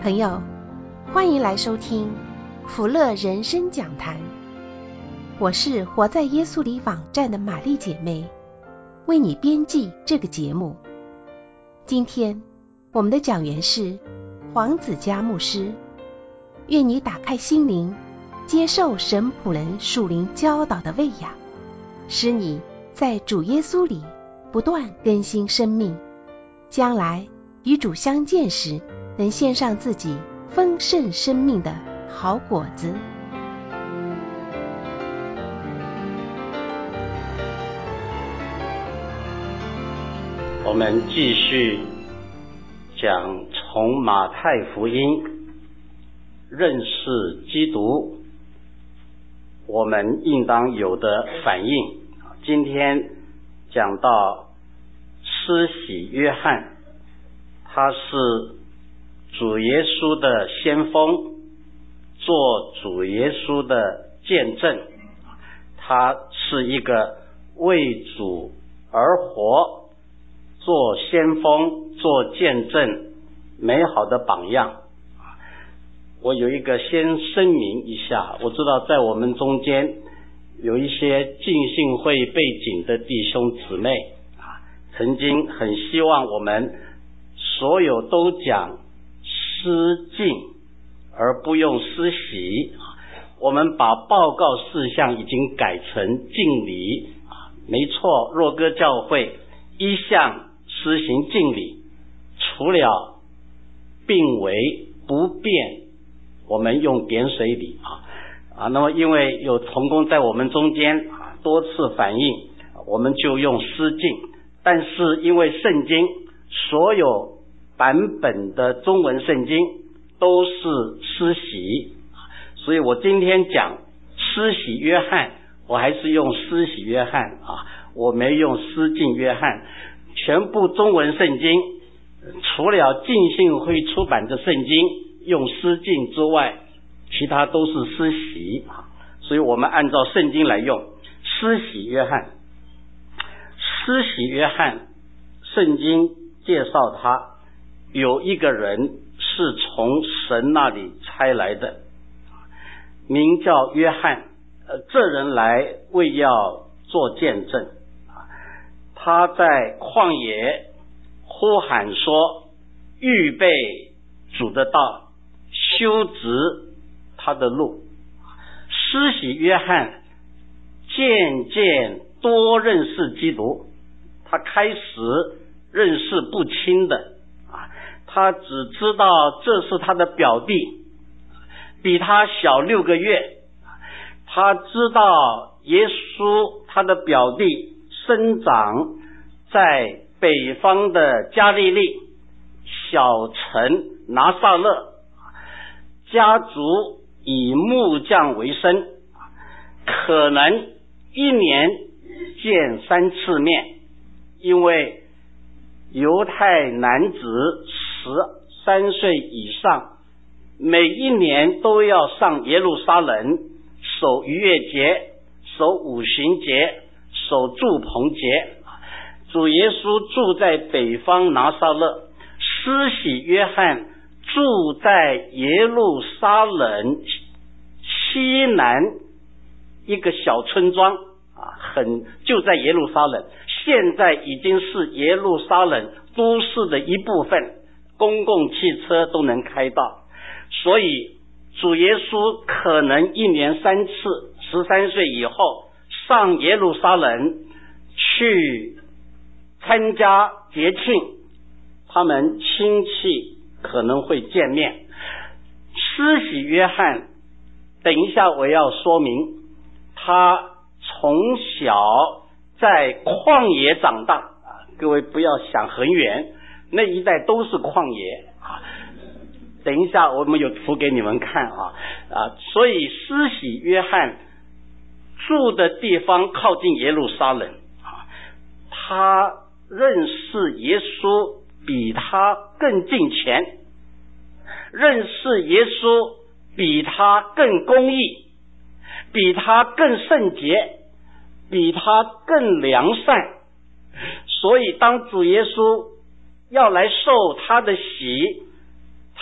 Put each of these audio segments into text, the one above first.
朋友，欢迎来收听福乐人生讲坛。我是活在耶稣里网站的玛丽姐妹，为你编辑这个节目。今天我们的讲员是黄子嘉牧师，愿你打开心灵，接受神仆人属灵教导的喂养，使你在主耶稣里不断更新生命，将来与主相见时，能献上自己丰盛生命的好果子。 我们继续讲从马太福音认识基督我们应当有的反应。今天讲到施洗约翰，他是主耶稣的先锋，做主耶稣的见证，他是一个为主而活，做先锋，做见证美好的榜样。我有一个先声明一下，我知道在我们中间有一些浸信会背景的弟兄姊妹曾经很希望我们所有都讲施浸而不用施洗，我们把报告事项已经改成浸礼。没错，若歌教会一向施行浸礼，除了病危不便我们用点水礼那么因为有同工在我们中间多次反映，我们就用施浸。但是因为圣经所有版本的中文圣经都是施洗，所以我今天讲施洗约翰，我还是用施洗约翰我没用施浸约翰。全部中文圣经除了浸信会出版的圣经用施浸之外，其他都是施洗，所以我们按照圣经来用施洗约翰。施洗约翰圣经介绍他有一个人是从神那里差来的，名叫约翰。这人来为要做见证，他在旷野呼喊说，预备主的道，修直他的路。施洗约翰渐渐多认识基督，他开始认识不清的他只知道这是他的表弟，比他小6个月。他知道耶稣他的表弟生长在北方的加利利小城拿撒勒，家族以木匠为生，可能一年见3次面，因为犹太男子13岁以上每一年都要上耶路撒冷守逾越节，守五旬节，守住棚节。主耶稣住在北方拿撒勒，施洗约翰住在耶路撒冷西南一个小村庄就在耶路撒冷，现在已经是耶路撒冷都市的一部分，公共汽车都能开到。所以主耶稣可能一年3次，13岁以后上耶路撒冷去参加节庆，他们亲戚可能会见面。施洗约翰等一下我要说明，他从小在旷野长大各位不要想很远，那一带都是旷野等一下我们有图给你们看所以施洗约翰住的地方靠近耶路撒冷他认识耶稣比他更近前，认识耶稣比他更公义，比他更圣洁，比他更良善。所以当主耶稣要来受他的洗，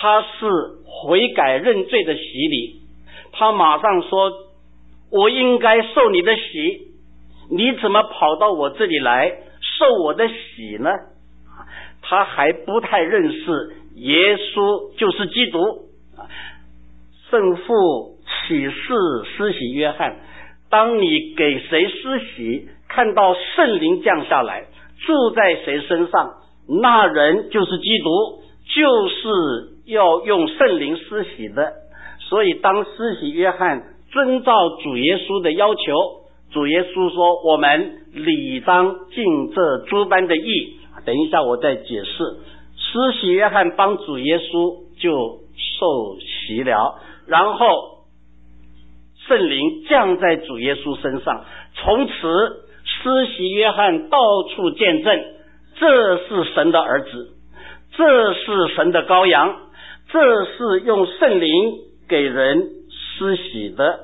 他是悔改认罪的洗礼，他马上说，我应该受你的洗，你怎么跑到我这里来受我的洗呢？他还不太认识耶稣就是基督。圣父启示施洗约翰，当你给谁施洗，看到圣灵降下来住在谁身上，那人就是基督，就是要用圣灵施洗的。所以当施洗约翰遵照主耶稣的要求，主耶稣说我们理当尽这诸般的义。等一下我再解释。施洗约翰帮主耶稣就受洗了，然后圣灵降在主耶稣身上，从此施洗约翰到处见证，这是神的儿子，这是神的羔羊，这是用圣灵给人施洗的。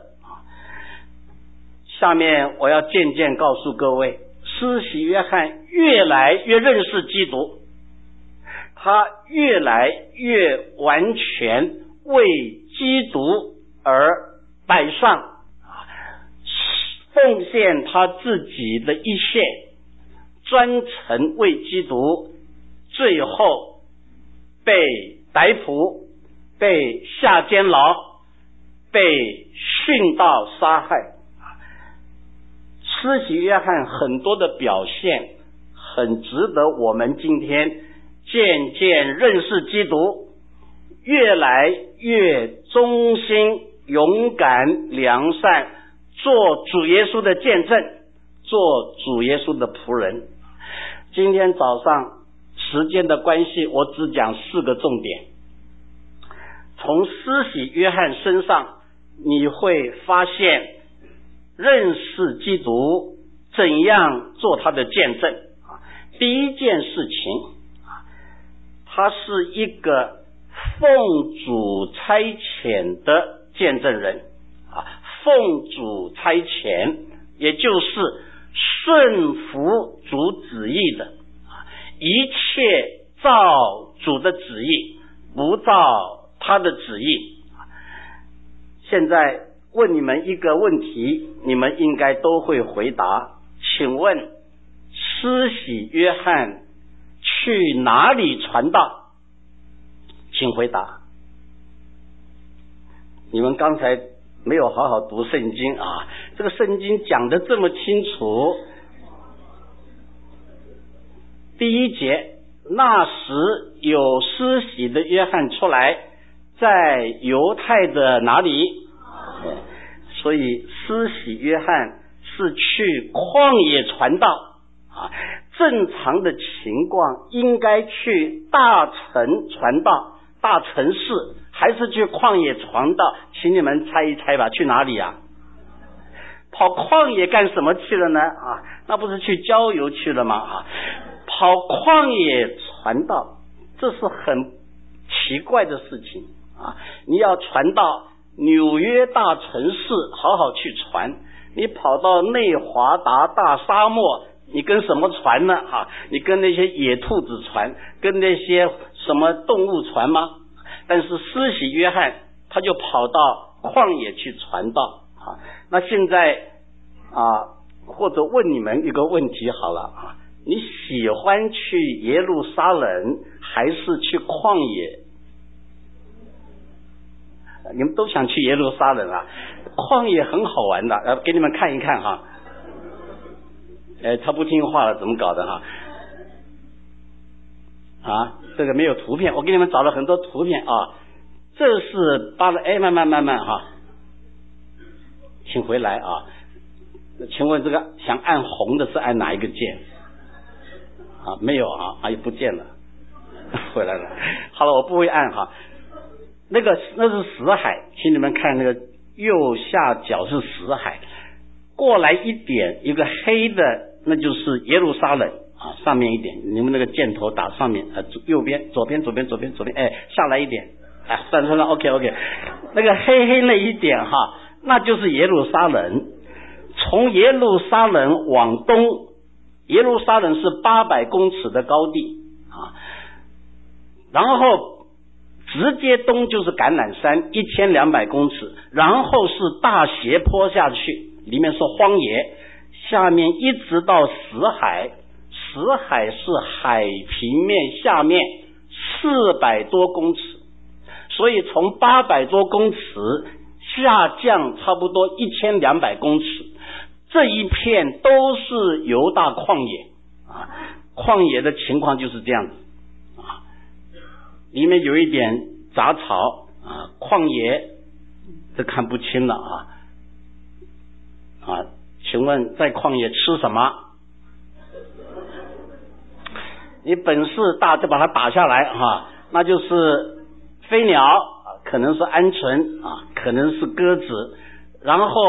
下面我要渐渐告诉各位，施洗约翰越来越认识基督，他越来越完全为基督而摆上，奉献他自己的一切，专程为基督，最后被逮捕，被下监牢，被殉道杀害。施洗约翰很多的表现很值得我们今天渐渐认识基督，越来越忠心勇敢良善，做主耶稣的见证，做主耶稣的仆人。今天早上时间的关系，我只讲4个重点。从施洗约翰身上你会发现认识基督怎样做他的见证。第一件事情，他是一个奉主差遣的见证人。奉主差遣也就是顺服主旨意的，一切照主的旨意，不照他的旨意。现在问你们一个问题，你们应该都会回答。请问施洗约翰去哪里传道？请回答。你们刚才没有好好读圣经啊，这个圣经讲得这么清楚。第1节，那时有施洗的约翰出来，在犹太的哪里？所以施洗约翰是去旷野传道正常的情况应该去大城传道，大城市，还是去旷野传道？请你们猜一猜吧，去哪里啊？跑旷野干什么去了呢？那不是去郊游去了吗？跑旷野传道，这是很奇怪的事情你要传道，纽约大城市好好去传，你跑到内华达大沙漠，你跟什么传呢？你跟那些野兔子传，跟那些什么动物传吗？但是施洗约翰他就跑到旷野去传道那现在或者问你们一个问题好了你喜欢去耶路撒冷还是去旷野？你们都想去耶路撒冷旷野很好玩的，给你们看一看他不听话了，怎么搞的这个没有图片，我给你们找了很多图片这是慢请回来请问这个想按红的是按哪一个键没有也不见了回来了。好了，我不会按那是死海，请你们看那个右下角是死海，过来一点一个黑的那就是耶路撒冷上面一点，你们那个箭头打上面右边左边下来一点算了 OK 那个黑那一点那就是耶路撒冷。从耶路撒冷往东，耶路撒冷是800公尺的高地然后直接东就是橄榄山1200公尺，然后是大斜坡下去，里面是荒野，下面一直到死海，死海是海平面下面400多公尺，所以从800多公尺下降差不多1200公尺，这一片都是犹大旷野啊，旷野的情况就是这样子啊，里面有一点杂草啊，旷野都看不清了啊，请问在旷野吃什么？你本事大就把它打下来哈，那就是飞鸟，可能是鹌鹑啊，可能是鸽子，然后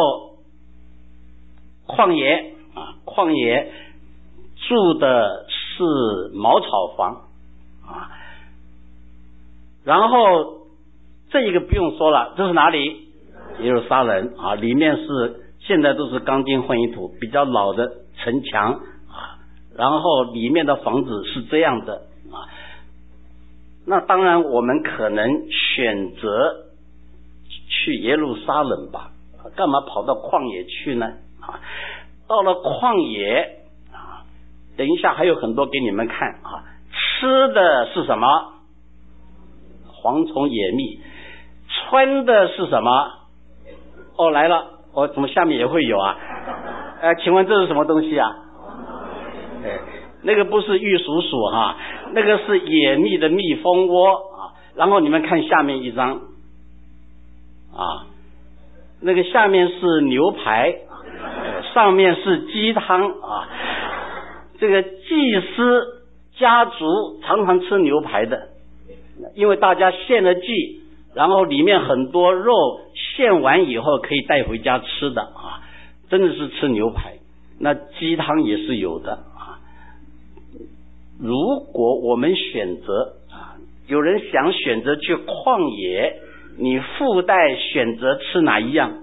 旷野住的是茅草房啊，然后这一个不用说了，这是哪里？耶路撒冷啊，里面是现在都是钢筋混凝土，比较老的城墙啊，然后里面的房子是这样的啊。那当然我们可能选择去耶路撒冷吧，干嘛跑到旷野去呢？啊，到了旷野啊，等一下还有很多给你们看啊，吃的是什么？蝗虫野蜜。穿的是什么？哦，来了，怎么下面也会有啊？请问这是什么东西啊？那个不是玉蜀黍哈，那个是野蜜的蜜蜂窝啊。然后你们看下面一张啊，那个下面是牛排，上面是鸡汤啊。这个祭司家族常常吃牛排的，因为大家献了祭，然后里面很多肉献完以后可以带回家吃的啊，真的是吃牛排。那鸡汤也是有的啊。如果我们选择有人想选择去旷野，你附带选择吃哪一样？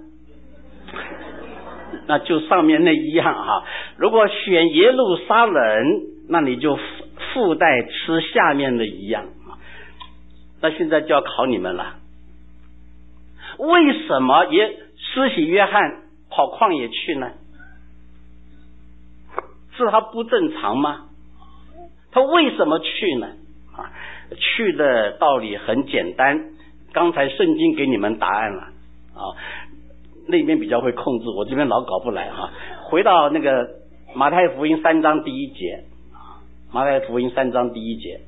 那就上面那一样啊。如果选耶路撒冷，那你就附带吃下面的一样啊。那现在就要考你们了，为什么施洗约翰跑旷野去呢？是他不正常吗？他为什么去呢？去的道理很简单，刚才圣经给你们答案了啊，那边比较会控制，我这边老搞不来哈。回到那个马太福音3章第1节，马太福音3章第1节。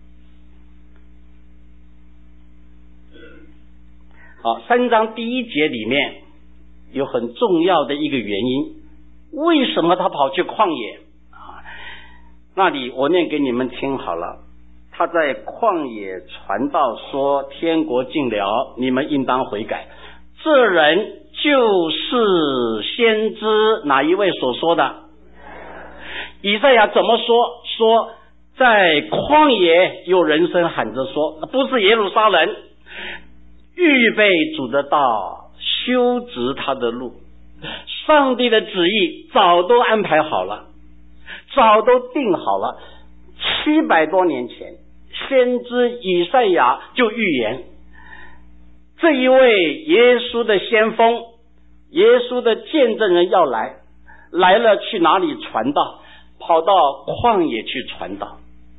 好，3章第1节里面有很重要的一个原因，为什么他跑去旷野啊？那里我念给你们听好了。他在旷野传道说，天国近了，你们应当悔改。这人就是先知哪一位所说的？以赛亚怎么说？说在旷野有人声喊着说，不是耶路撒冷，预备主的道，修直他的路。上帝的旨意早都安排好了，早都定好了。700多年前，先知以赛亚就预言，这一位耶稣的先锋，耶稣的见证人要来了，去哪里传道？跑到旷野去传道。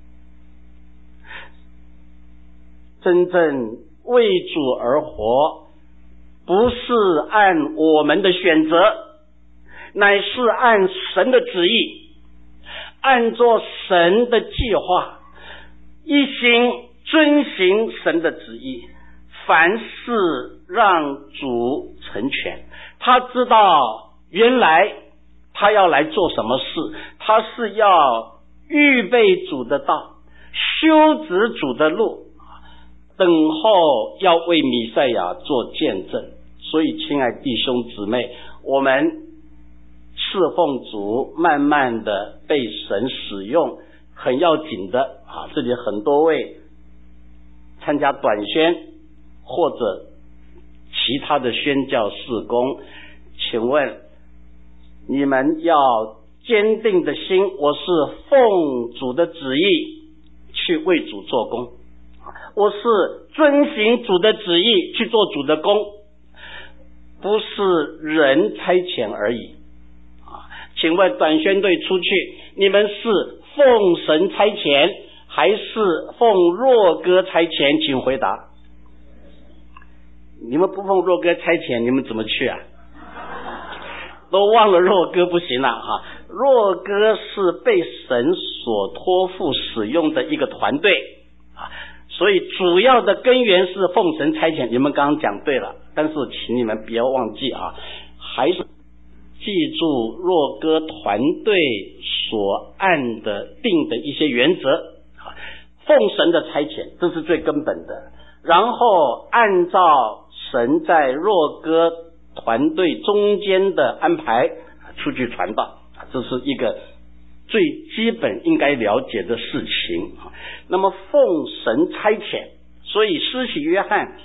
真正为主而活，不是按我们的选择，乃是按神的旨意，按照神的计划，一心遵行神的旨意，凡事让主成全。他知道原来他要来做什么事，他是要预备主的道，修直主的路，等候要为弥赛亚做见证。所以亲爱弟兄姊妹，我们侍奉主慢慢的被神使用，很要紧的啊！这里很多位参加短宣或者其他的宣教事工，请问你们要坚定的心，我是奉主的旨意去为主做工我是遵行主的旨意去做主的工，不是人差遣而已。请问短宣队出去，你们是奉神差遣还是奉若哥差遣？请回答。你们不奉若哥差遣，你们怎么去啊？都忘了若哥不行了啊！若哥是被神所托付使用的一个团队啊，所以主要的根源是奉神差遣。你们刚刚讲对了，但是请你们不要忘记啊，还是记住若哥团队所按的定的一些原则啊，奉神的差遣，这是最根本的。然后按照神在若哥团队中间的安排出去传道，这是一个最基本应该了解的事情。那么奉神差遣，所以施洗约翰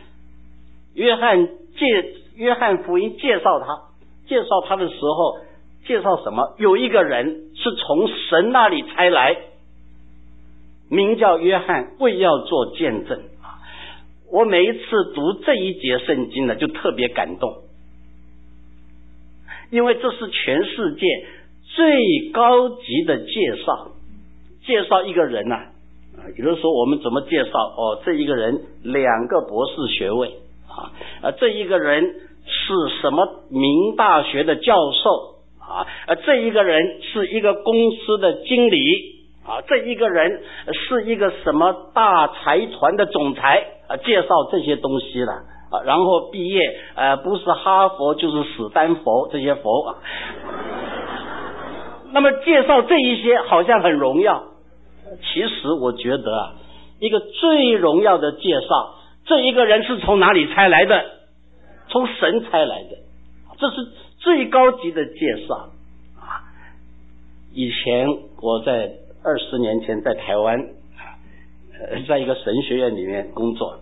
福音介绍他的时候，介绍什么？有一个人是从神那里差来，名叫约翰，为要做见证。我每一次读这一节圣经呢，就特别感动，因为这是全世界最高级的介绍一个人啊。有的时候我们怎么介绍？这一个人2个博士学位啊，这一个人是什么名大学的教授啊，这一个人是一个公司的经理啊，这一个人是一个什么大财团的总裁啊，介绍这些东西了啊，然后毕业不是哈佛就是史丹佛这些佛啊。那么介绍这一些好像很荣耀，其实我觉得啊，一个最荣耀的介绍，这一个人是从哪里差来的？从神差来的，这是最高级的介绍啊。以前我在20年前在台湾在一个神学院里面工作，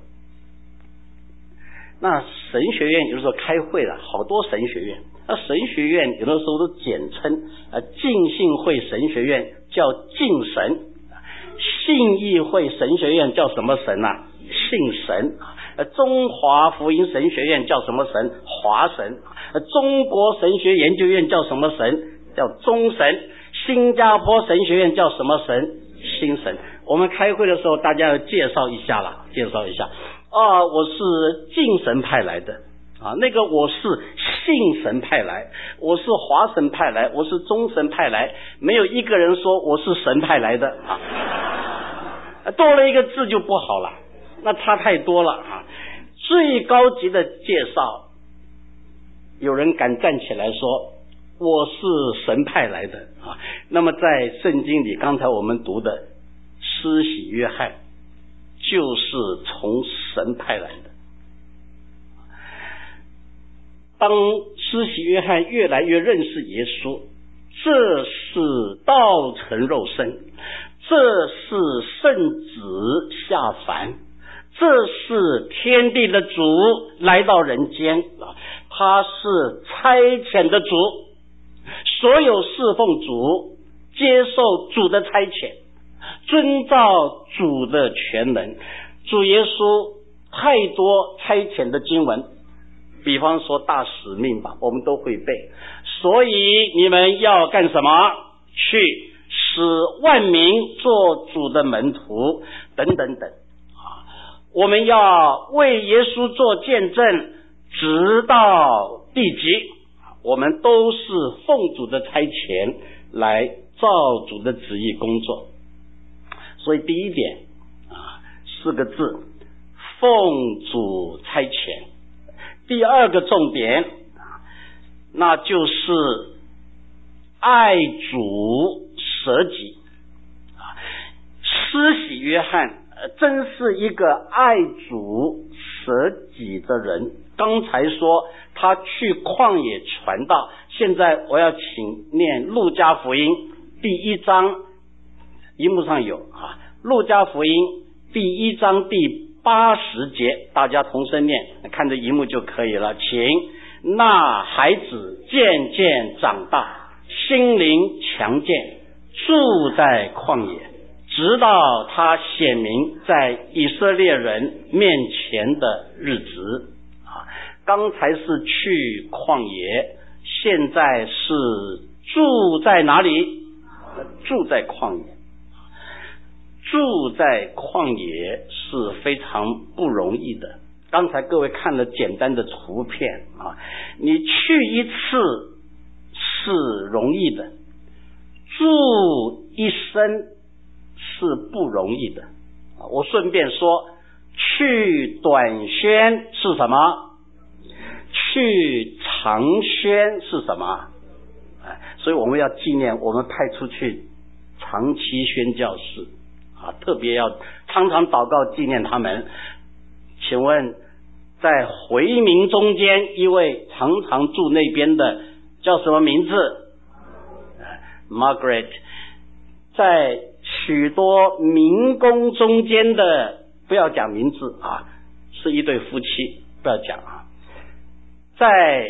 那神学院有的时候开会了，好多神学院，那神学院有的时候都简称浸信会神学院叫浸神，信义会神学院叫什么神啊？信神。中华福音神学院叫什么神？华神。中国神学研究院叫什么神？叫中神。新加坡神学院叫什么神？新神。我们开会的时候大家要介绍一下我是浸神派来的啊，那个我是信神派来，我是华神派来，我是中神派来，没有一个人说我是神派来的啊，多了一个字就不好了，那差太多了啊。最高级的介绍，有人敢站起来说我是神派来的啊。那么在圣经里刚才我们读的施洗约翰就是从神派来的。当施洗约翰越来越认识耶稣，这是道成肉身，这是圣子下凡，这是天地的主来到人间，他是差遣的主，所有侍奉主，接受主的差遣，遵照主的全能。主耶稣太多差遣的经文，比方说大使命吧，我们都会背。所以你们要干什么？去使万民做主的门徒，等等等。我们要为耶稣做见证，直到地极。我们都是奉主的差遣来照主的旨意工作。所以第一点4个字，奉主差遣。第2个重点，那就是爱主舍己。施洗约翰真是一个爱主舍己的人。刚才说他去旷野传道，现在我要请念路加福音第1章，荧幕上有路加福音第1章第80节，大家同声念，看着荧幕就可以了。请。那孩子渐渐长大，心灵强健，住在旷野， 直到他显明在以色列人面前的日子刚才是去旷野，现在是住在哪里？住在旷野。住在旷野是非常不容易的。刚才各位看了简单的图片你去一次是容易的，住一生是不容易的。我顺便说，去短宣是什么？去长宣是什么？所以我们要纪念我们派出去长期宣教士特别要常常祷告纪念他们。请问在回民中间一位常常住那边的叫什么名字？Margaret。 在许多民工中间的，不要讲名字是一对夫妻，不要讲在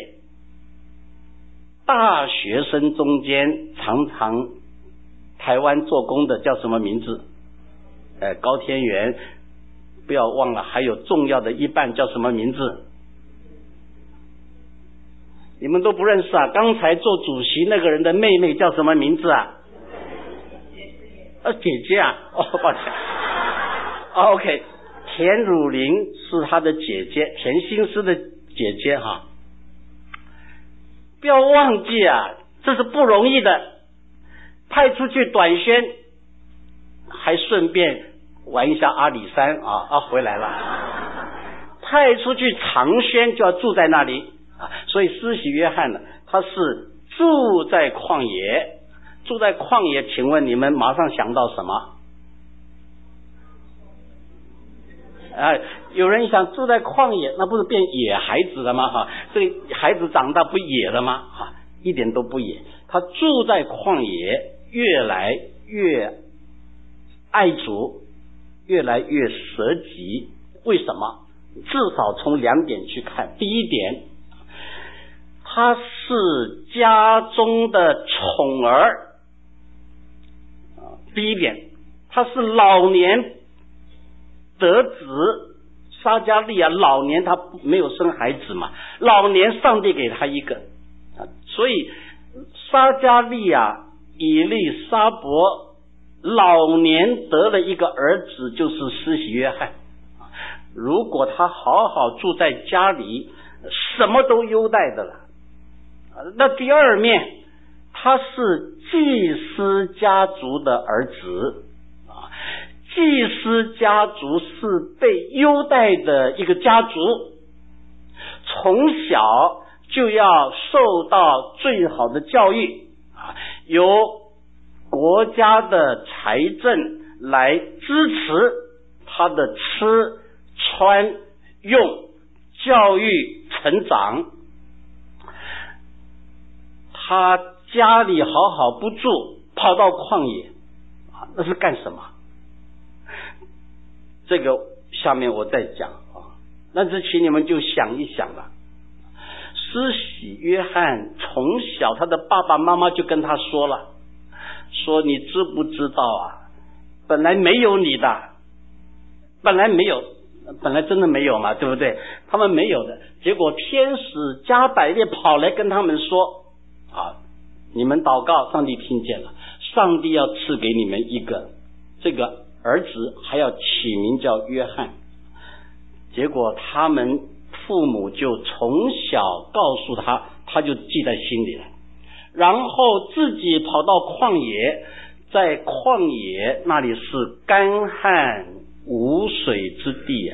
大学生中间常常台湾做工的叫什么名字？高天元。不要忘了还有重要的一半叫什么名字？你们都不认识刚才做主席那个人的妹妹叫什么名字姐姐抱歉OK， 田汝霖是他的姐姐，田心思的姐姐不要忘记这是不容易的。派出去短宣还顺便玩一下阿里山回来了。派出去长宣就要住在那里所以施洗约翰呢，他是住在旷野。住在旷野，请问你们马上想到什么？有人想住在旷野，那不是变野孩子了吗？这个孩子长大不野了吗？一点都不野。他住在旷野，越来越爱主，越来越舍己。为什么？至少从两点去看。第一点，他是家中的宠儿。第一点，他是老年得子。撒迦利亚老年他没有生孩子嘛，老年上帝给他一个所以撒迦利亚以利沙伯老年得了一个儿子，就是施洗约翰。如果他好好住在家里，什么都优待的了。那第二面，他是祭司家族的儿子祭司家族是被优待的一个家族，从小就要受到最好的教育由国家的财政来支持他的吃穿用教育成长。他家里好好不住，跑到旷野那是干什么？这个下面我再讲那之前你们就想一想了。施洗约翰从小他的爸爸妈妈就跟他说了，说你知不知道本来没有你的，本来没有，本来真的没有嘛，对不对？他们没有的，结果天使加百列跑来跟他们说你们祷告，上帝听见了，上帝要赐给你们一个这个儿子，还要起名叫约翰。结果他们父母就从小告诉他，他就记在心里了，然后自己跑到旷野，在旷野那里是干旱无水之地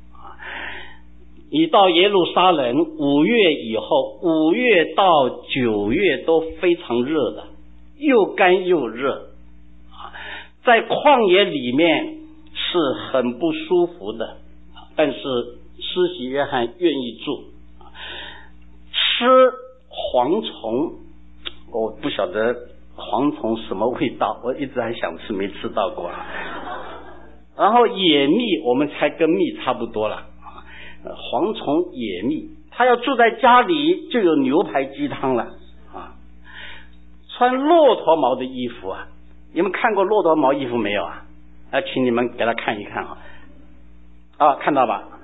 你到耶路撒冷5月以后，5月到9月都非常热的，又干又热在旷野里面是很不舒服的。但是施洗约翰愿意住。吃蝗虫，我不晓得蝗虫什么味道，我一直还想吃，没吃到过然后野蜜，我们猜跟蜜差不多了蝗虫野蜜，他要住在家里就有牛排鸡汤了穿骆驼毛的衣服你们看过骆驼毛衣服没有请你们给他看一看啊，看到吧？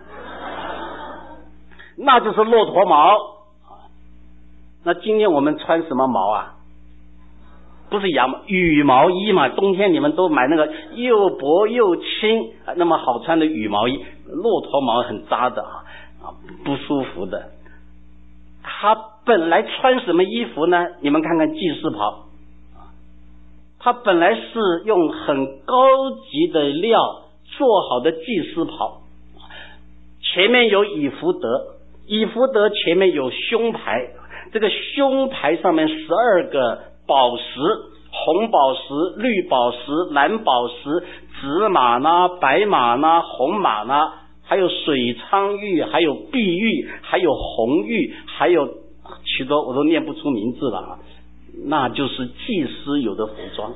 那就是骆驼毛。那今天我们穿什么毛啊？不是羊毛，羽毛衣嘛。冬天你们都买那个又薄又轻那么好穿的羽毛衣，骆驼毛很扎的不舒服的。他本来穿什么衣服呢？你们看看祭司袍，他本来是用很高级的料做好的祭司袍，前面有以弗得，以弗得前面有胸牌，这个胸牌上面12个宝石，红宝石、绿宝石、蓝宝石、紫玛呢、白玛呢、红玛呢，还有水苍玉，还有碧玉，还有红玉，还有许多我都念不出名字了那就是祭司有的服装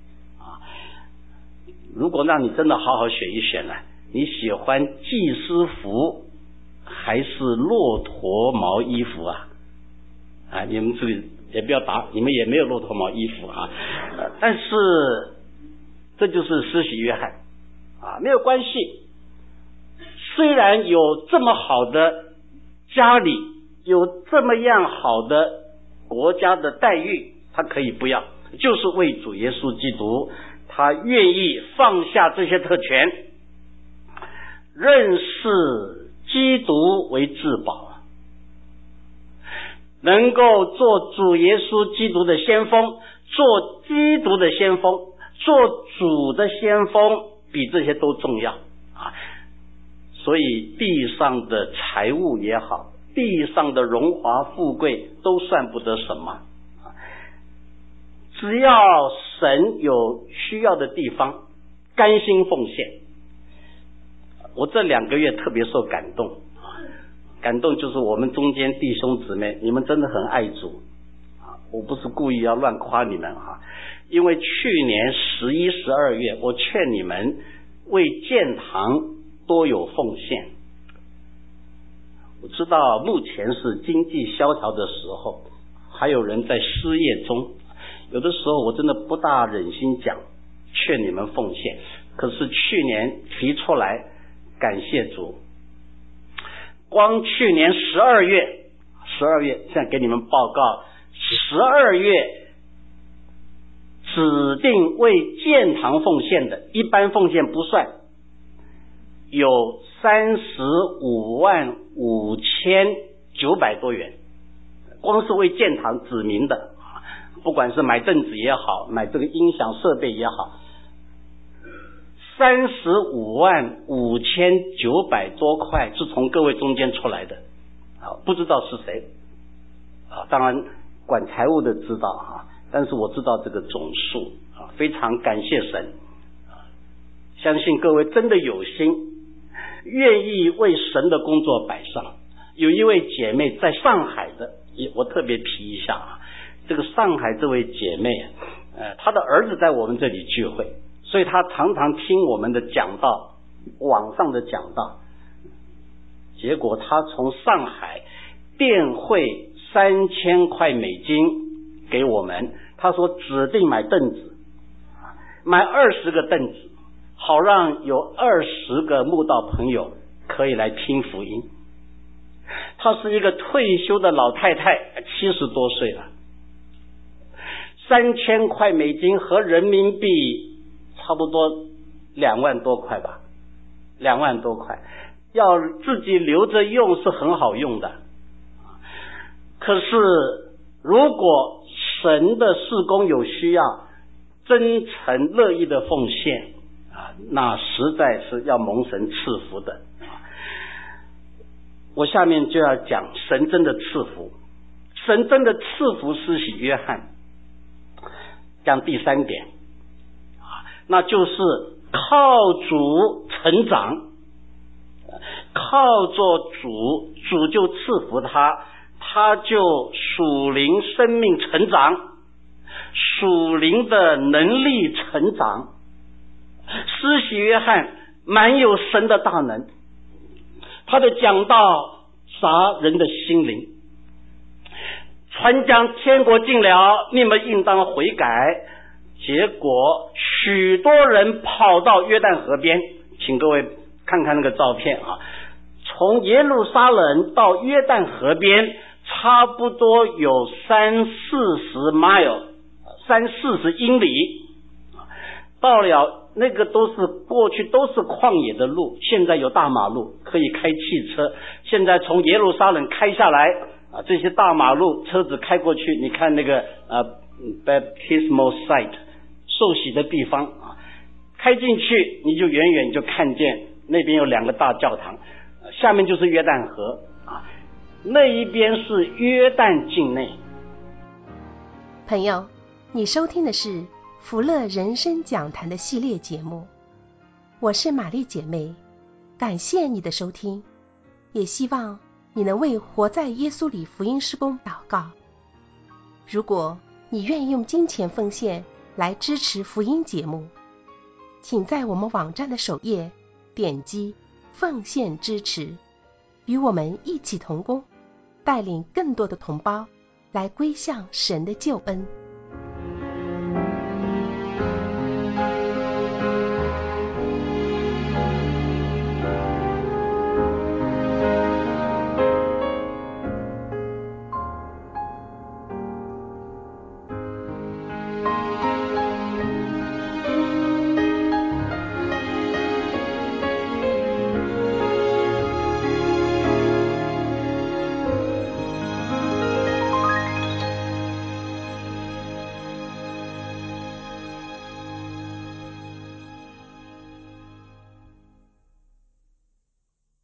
如果让你真的好好选一选呢，你喜欢祭司服还是骆驼毛衣服你们这个也不要答，你们也没有骆驼毛衣服但是这就是施洗约翰没有关系。虽然有这么好的家里，有这么样好的国家的待遇，他可以不要，就是为主耶稣基督，他愿意放下这些特权，认识基督为至宝，能够做主耶稣基督的先锋，做基督的先锋，做主的先锋，比这些都重要所以地上的财物也好，地上的荣华富贵都算不得什么只要神有需要的地方，甘心奉献。我这2个月特别受感动，感动就是我们中间弟兄姊妹，你们真的很爱主我不是故意要乱夸你们因为去年11、12月，我劝你们为建堂多有奉献。我知道目前是经济萧条的时候，还有人在失业中，有的时候我真的不大忍心讲劝你们奉献，可是去年提出来，感谢主，光去年12月现在给你们报告，12月指定为建堂奉献的，一般奉献不算，有355900多元，光是为建堂指明的，不管是买凳子也好，买这个音响设备也好，355900多块是从各位中间出来的不知道是谁当然管财务的知道但是我知道这个总数非常感谢神相信各位真的有心，愿意为神的工作摆上。有一位姐妹在上海的，我特别提一下这个上海这位姐妹她的儿子在我们这里聚会，所以她常常听我们的讲道，网上的讲道，结果她从上海电汇3000块美金给我们，她说指定买凳子，买20个凳子，好让有20个慕道朋友可以来听福音。她是一个退休的老太太，70多岁了，3000块美金和人民币差不多2万多块吧，2万多块，要自己留着用是很好用的。可是如果神的事工有需要，真诚乐意的奉献那实在是要蒙神赐福的。我下面就要讲神真的赐福，神真的赐福施洗约翰。讲第3点那就是靠主成长，靠着主就赐福他就属灵生命成长，属灵的能力成长。施洗约翰满有神的大能，他的讲道杀人的心灵，传讲天国近了，你们应当悔改， 结果许多人跑到约旦河边，请各位看看那个照片啊，从耶路撒冷到约旦河边差不多有30-40 mile， 30-40英里，到了那个过去都是旷野的路，现在有大马路可以开汽车。现在从耶路撒冷开下来这些大马路车子开过去，你看那个baptismal site 受洗的地方开进去你就远远就看见那边有2个大教堂，下面就是约旦河那一边是约旦境内。 朋友，你收听的是福乐人生讲坛的系列节目，我是玛丽姐妹，感谢你的收听，也希望你能为活在耶稣里福音事工祷告。如果你愿意用金钱奉献来支持福音节目，请在我们网站的首页点击奉献支持，与我们一起同工，带领更多的同胞来归向神的救恩。